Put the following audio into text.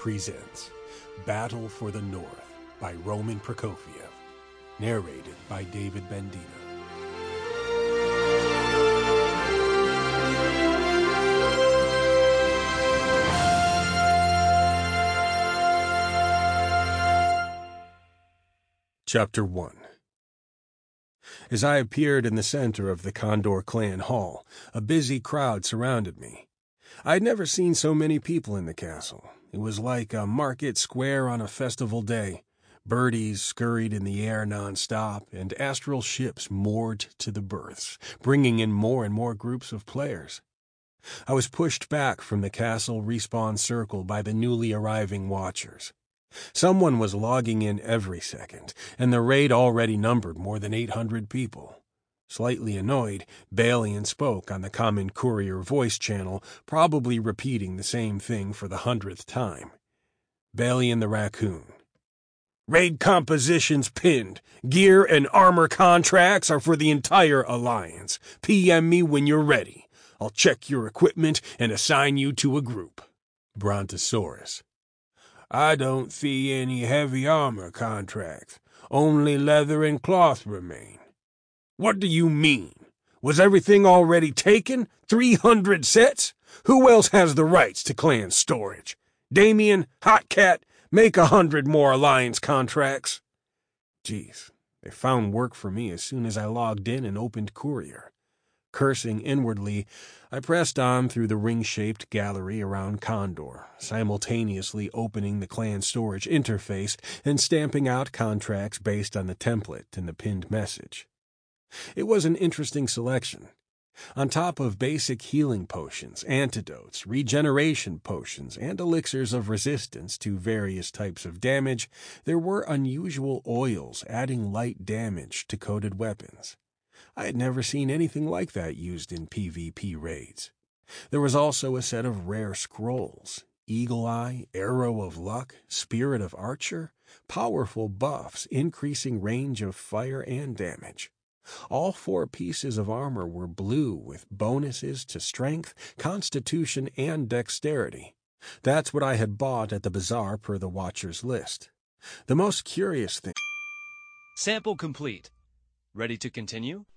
presents Battle for the North by Roman Prokofiev, narrated by David Bendina. Chapter 1. As I appeared in the center of the Condor clan hall, a busy crowd surrounded me. I'd never seen so many people in the castle. It was like a market square on a festival day. Birdies scurried in the air nonstop, and astral ships moored to the berths, bringing in more and more groups of players. I was pushed back from the castle respawn circle by the newly arriving watchers. Someone was logging in every second, and the raid already numbered more than 800 people. Slightly annoyed, Balian spoke on the common courier voice channel, probably repeating the same thing for the 100th time. Balian the Raccoon. Raid compositions pinned. Gear and armor contracts are for the entire Alliance. PM me when you're ready. I'll check your equipment and assign you to a group. Brontosaurus. I don't see any heavy armor contracts. Only leather and cloth remain. What do you mean? Was everything already taken? 300 sets? Who else has the rights to clan storage? Damien, Hotcat, make 100 more Alliance contracts. Geez, they found work for me as soon as I logged in and opened Courier. Cursing inwardly, I pressed on through the ring-shaped gallery around Condor, simultaneously opening the clan storage interface and stamping out contracts based on the template in the pinned message. It was an interesting selection. On top of basic healing potions, antidotes, regeneration potions, and elixirs of resistance to various types of damage, there were unusual oils adding light damage to coated weapons. I had never seen anything like that used in PvP raids. There was also a set of rare scrolls, Eagle Eye, Arrow of Luck, Spirit of Archer, powerful buffs increasing range of fire and damage. All 4 pieces of armor were blue with bonuses to strength, constitution, and dexterity. That's what I had bought at the bazaar per the Watcher's list. The most curious thing... Sample complete. Ready to continue?